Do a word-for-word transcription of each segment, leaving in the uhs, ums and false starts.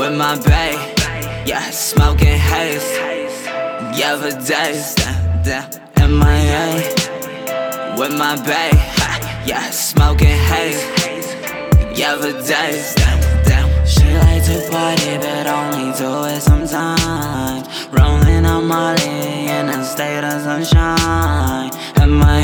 with my bae, yeah, smoking haze. Yeah, for days, damn, damn, M I A. With my bae, yeah, smoking haze. Yeah, for days, damn, damn. She like to party, but only do it sometimes. Rolling on Molly in a state of sunshine. M I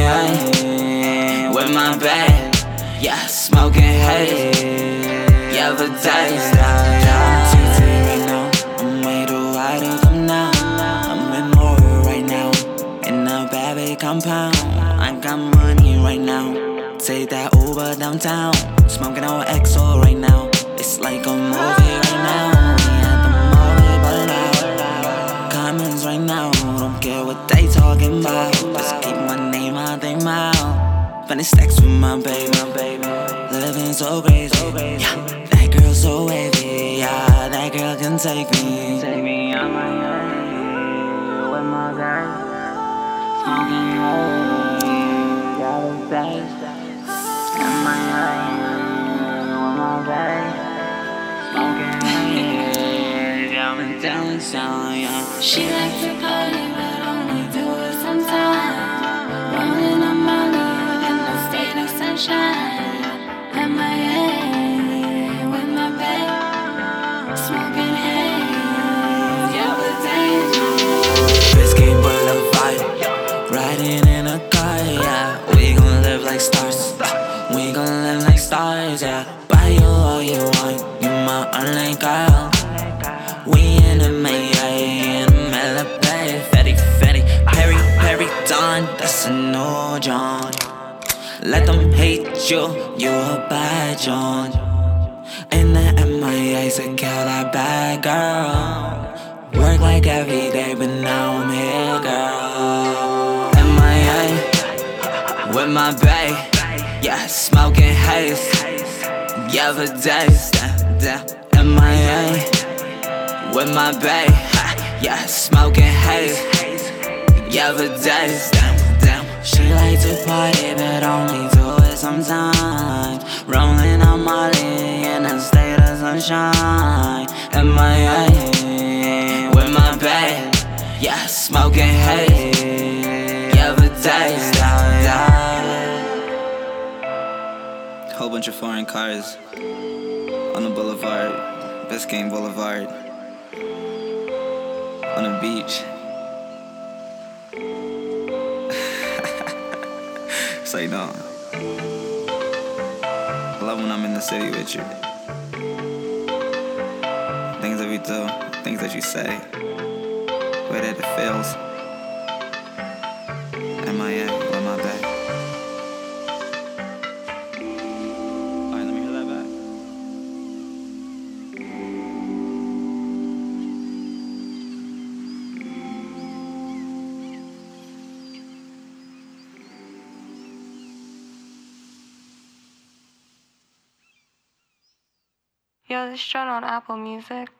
A. With my bae, yeah, smoking haze. Yeah, for days, yeah, yeah. T T right now, I'm way too high to come down. I'm with Mora right now, in a bad big compound. I got money right now, take that Uber downtown. Smoking on X O right now, it's like a movie right now. We at the movie, but loud. Comments right now, don't care what they talking about. Just keep my name out their mouth. Spending stacks with my baby, my baby. Living so crazy, yeah. That girl so wavy, yeah. That girl can take me. Take me on my way with my girl. Smoking haze, got a taste. In my way with my babe. Smoking haze, got me dancing, yeah. She likes to party, but only do it sometimes. Rolling on Molly in a state of sunshine. M I A with my babe, smoking haze, yeah, with days. Biscayne Boulevard, riding in a car, yeah. We gon' live like stars, we gon' live like stars, yeah. Buy you all you want, you my only girl. We in a May, in a Malibu, Fetty, Fetty, Perry, Perry, Dawn, that's a new John. Let them hate you, you a bad John. In the M I A, so kill that bad girl. Work like every day, but now I'm here, girl. M I A, with my bae, yeah, smoking haze. Yeah, for days, damn, damn. M I A, with my bae, yeah, smoking haze. Yeah, for days, damn. She like to party, but only do it sometimes. Rolling on Molly in a state of sunshine. M I A, with my babe, yeah, smoking haze. Yeah, for days, yeah, yeah. Whole bunch of foreign cars on the boulevard, Biscayne Boulevard, on the beach. So you know, I love when I'm in the city with you. Things that we do, things that you say, way that it feels. M I A, with my back. Alright, let me hear that back. Yo, this shot on Apple Music.